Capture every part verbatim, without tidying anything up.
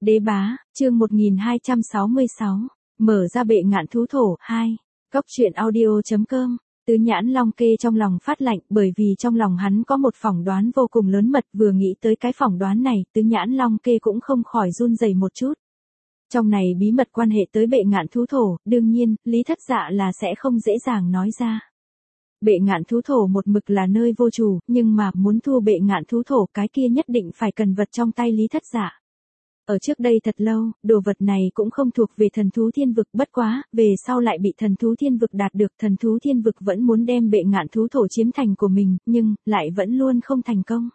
Đế bá, chương một nghìn hai trăm sáu mươi sáu, mở ra bệ ngạn thú thổ, hai. Cốc truyện audio.com, Tứ Nhãn Long Kê trong lòng phát lạnh bởi vì trong lòng hắn có một phỏng đoán vô cùng lớn mật, vừa nghĩ tới cái phỏng đoán này, Tứ Nhãn Long Kê cũng không khỏi run rẩy một chút. Trong này bí mật quan hệ tới bệ ngạn thú thổ, đương nhiên, Lý Thất Dạ là sẽ không dễ dàng nói ra. Bệ ngạn thú thổ một mực là nơi vô chủ, nhưng mà muốn thu bệ ngạn thú thổ cái kia nhất định phải cần vật trong tay Lý Thất Dạ. Ở trước đây thật lâu, đồ vật này cũng không thuộc về thần thú thiên vực, bất quá, về sau lại bị thần thú thiên vực đạt được, thần thú thiên vực vẫn muốn đem bệ ngạn thú thổ chiếm thành của mình, nhưng, lại vẫn luôn không thành công.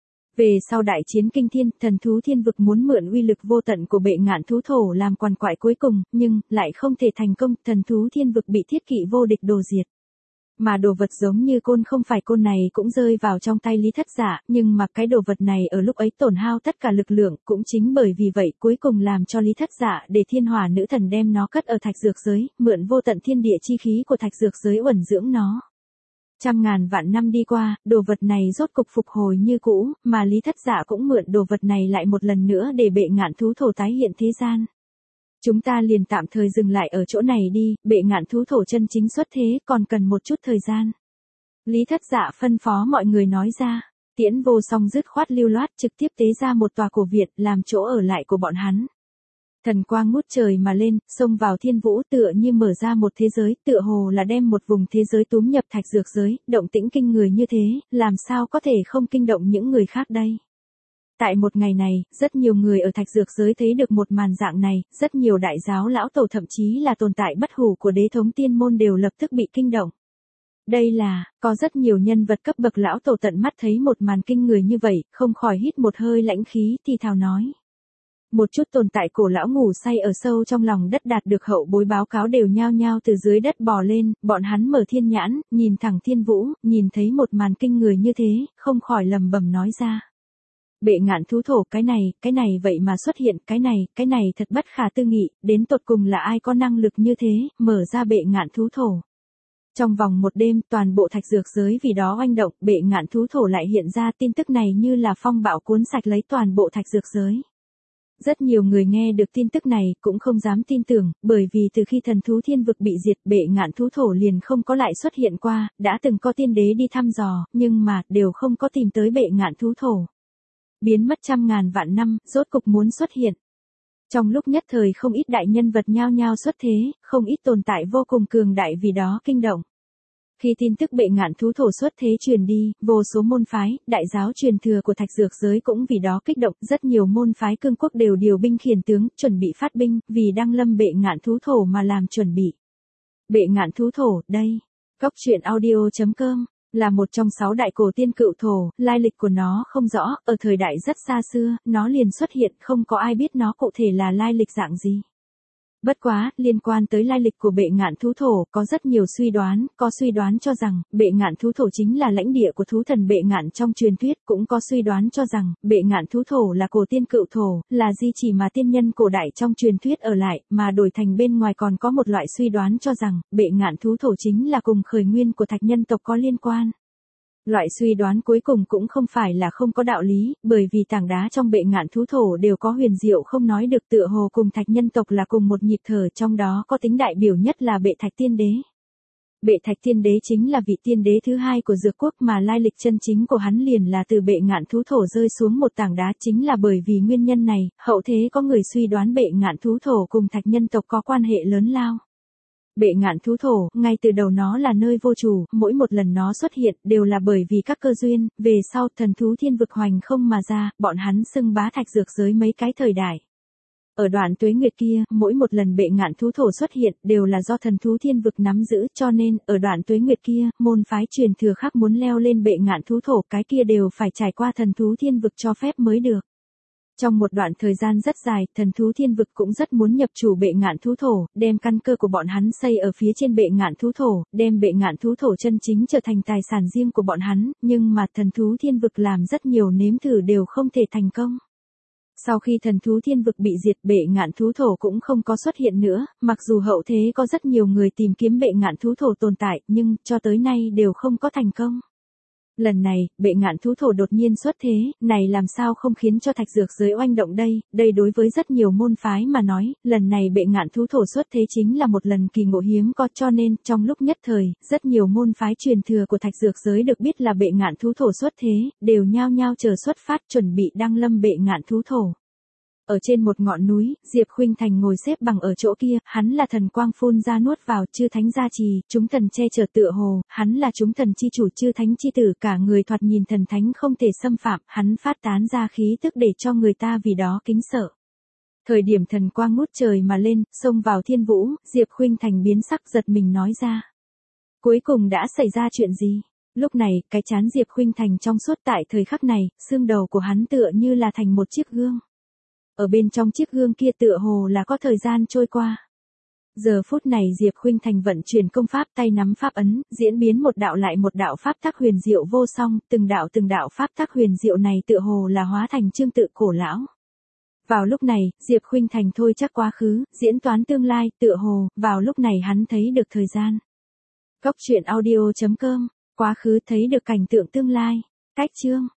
Về sau đại chiến kinh thiên, thần thú thiên vực muốn mượn uy lực vô tận của bệ ngạn thú thổ làm quằn quại cuối cùng, nhưng, lại không thể thành công, thần thú thiên vực bị thiết kỵ vô địch đồ diệt. Mà đồ vật giống như côn không phải côn này cũng rơi vào trong tay Lý Thất Dạ, nhưng mà cái đồ vật này ở lúc ấy tổn hao tất cả lực lượng, cũng chính bởi vì vậy cuối cùng làm cho Lý Thất Dạ để thiên hỏa nữ thần đem nó cất ở thạch dược giới, mượn vô tận thiên địa chi khí của thạch dược giới uẩn dưỡng nó. Trăm ngàn vạn năm đi qua, đồ vật này rốt cục phục hồi như cũ, mà Lý Thất Dạ cũng mượn đồ vật này lại một lần nữa để bệ ngạn thú thổ tái hiện thế gian. Chúng ta liền tạm thời dừng lại ở chỗ này đi, bệ ngạn thú thổ chân chính xuất thế còn cần một chút thời gian. Lý Thất Dạ phân phó mọi người nói ra, Tiễn Vô Song dứt khoát lưu loát trực tiếp tế ra một tòa cổ viện làm chỗ ở lại của bọn hắn. Thần quang ngút trời mà lên, xông vào thiên vũ tựa như mở ra một thế giới, tựa hồ là đem một vùng thế giới túm nhập thạch dược giới, động tĩnh kinh người như thế, làm sao có thể không kinh động những người khác đây. Tại một ngày này, rất nhiều người ở thạch dược giới thấy được một màn dạng này, rất nhiều đại giáo lão tổ thậm chí là tồn tại bất hủ của đế thống tiên môn đều lập tức bị kinh động. Đây là, có rất nhiều nhân vật cấp bậc lão tổ tận mắt thấy một màn kinh người như vậy, không khỏi hít một hơi lãnh khí thì thào nói. Một chút tồn tại cổ lão ngủ say ở sâu trong lòng đất đạt được hậu bối báo cáo đều nhao nhao từ dưới đất bò lên, bọn hắn mở thiên nhãn, nhìn thẳng thiên vũ, nhìn thấy một màn kinh người như thế, không khỏi lầm bầm nói ra. Bệ ngạn thú thổ, cái này, cái này vậy mà xuất hiện, cái này, cái này thật bất khả tư nghị, đến tột cùng là ai có năng lực như thế, mở ra bệ ngạn thú thổ. Trong vòng một đêm, toàn bộ thạch dược giới vì đó oanh động, bệ ngạn thú thổ lại hiện ra, tin tức này như là phong bạo cuốn sạch lấy toàn bộ thạch dược giới. Rất nhiều người nghe được tin tức này, cũng không dám tin tưởng, bởi vì từ khi thần thú thiên vực bị diệt, bệ ngạn thú thổ liền không có lại xuất hiện qua, đã từng có tiên đế đi thăm dò, nhưng mà, đều không có tìm tới bệ ngạn thú thổ. Biến mất trăm ngàn vạn năm, rốt cục muốn xuất hiện. Trong lúc nhất thời không ít đại nhân vật nhao nhao xuất thế, không ít tồn tại vô cùng cường đại vì đó kinh động. Khi tin tức bệ ngạn thú thổ xuất thế truyền đi, vô số môn phái, đại giáo truyền thừa của thạch dược giới cũng vì đó kích động, rất nhiều môn phái cương quốc đều điều binh khiển tướng, chuẩn bị phát binh, vì đăng lâm bệ ngạn thú thổ mà làm chuẩn bị. Bệ ngạn thú thổ, đây, cốc truyện audio.com, là một trong sáu đại cổ tiên cựu thổ, lai lịch của nó không rõ, ở thời đại rất xa xưa, nó liền xuất hiện, không có ai biết nó cụ thể là lai lịch dạng gì. Bất quá, liên quan tới lai lịch của bệ ngạn thú thổ, có rất nhiều suy đoán, có suy đoán cho rằng, bệ ngạn thú thổ chính là lãnh địa của thú thần bệ ngạn trong truyền thuyết, cũng có suy đoán cho rằng, bệ ngạn thú thổ là cổ tiên cựu thổ, là di chỉ mà tiên nhân cổ đại trong truyền thuyết ở lại, mà đổi thành bên ngoài còn có một loại suy đoán cho rằng, bệ ngạn thú thổ chính là cùng khởi nguyên của thạch nhân tộc có liên quan. Loại suy đoán cuối cùng cũng không phải là không có đạo lý, bởi vì tảng đá trong bệ ngạn thú thổ đều có huyền diệu không nói được, tựa hồ cùng thạch nhân tộc là cùng một nhịp thở, trong đó có tính đại biểu nhất là bệ thạch tiên đế. Bệ thạch tiên đế chính là vị tiên đế thứ hai của dược quốc, mà lai lịch chân chính của hắn liền là từ bệ ngạn thú thổ rơi xuống một tảng đá, chính là bởi vì nguyên nhân này, hậu thế có người suy đoán bệ ngạn thú thổ cùng thạch nhân tộc có quan hệ lớn lao. Bệ ngạn thú thổ, ngay từ đầu nó là nơi vô chủ, mỗi một lần nó xuất hiện, đều là bởi vì các cơ duyên, về sau thần thú thiên vực hoành không mà ra, bọn hắn xưng bá thạch dược giới mấy cái thời đại. Ở đoạn tuế nguyệt kia, mỗi một lần bệ ngạn thú thổ xuất hiện, đều là do thần thú thiên vực nắm giữ, cho nên, ở đoạn tuế nguyệt kia, môn phái truyền thừa khác muốn leo lên bệ ngạn thú thổ, cái kia đều phải trải qua thần thú thiên vực cho phép mới được. Trong một đoạn thời gian rất dài, thần thú thiên vực cũng rất muốn nhập chủ bệ ngạn thú thổ, đem căn cơ của bọn hắn xây ở phía trên bệ ngạn thú thổ, đem bệ ngạn thú thổ chân chính trở thành tài sản riêng của bọn hắn, nhưng mà thần thú thiên vực làm rất nhiều nếm thử đều không thể thành công. Sau khi thần thú thiên vực bị diệt, bệ ngạn thú thổ cũng không có xuất hiện nữa, mặc dù hậu thế có rất nhiều người tìm kiếm bệ ngạn thú thổ tồn tại, nhưng cho tới nay đều không có thành công. Lần này, bệ ngạn thú thổ đột nhiên xuất thế, này làm sao không khiến cho thạch dược giới oanh động đây, đây đối với rất nhiều môn phái mà nói, lần này bệ ngạn thú thổ xuất thế chính là một lần kỳ ngộ hiếm có, cho nên, trong lúc nhất thời, rất nhiều môn phái truyền thừa của thạch dược giới được biết là bệ ngạn thú thổ xuất thế, đều nhao nhao chờ xuất phát chuẩn bị đăng lâm bệ ngạn thú thổ. Ở trên một ngọn núi, Diệp Khuynh Thành ngồi xếp bằng ở chỗ kia, hắn là thần quang phun ra nuốt vào, chư thánh gia trì, chúng thần che chở tựa hồ, hắn là chúng thần chi chủ chư thánh chi tử, cả người thoạt nhìn thần thánh không thể xâm phạm, hắn phát tán ra khí tức để cho người ta vì đó kính sợ. Thời điểm thần quang ngút trời mà lên, xông vào thiên vũ, Diệp Khuynh Thành biến sắc giật mình nói ra. Cuối cùng đã xảy ra chuyện gì? Lúc này, cái trán Diệp Khuynh Thành trong suốt tại thời khắc này, xương đầu của hắn tựa như là thành một chiếc gương. Ở bên trong chiếc gương kia tựa hồ là có thời gian trôi qua. Giờ phút này Diệp Khuynh Thành vận chuyển công pháp tay nắm pháp ấn, diễn biến một đạo lại một đạo pháp tắc huyền diệu vô song, từng đạo từng đạo pháp tắc huyền diệu này tựa hồ là hóa thành chương tự cổ lão. Vào lúc này, Diệp Khuynh Thành thôi chắc quá khứ, diễn toán tương lai, tựa hồ, vào lúc này hắn thấy được thời gian. Góc truyện audio chấm com, quá khứ thấy được cảnh tượng tương lai. Cách chương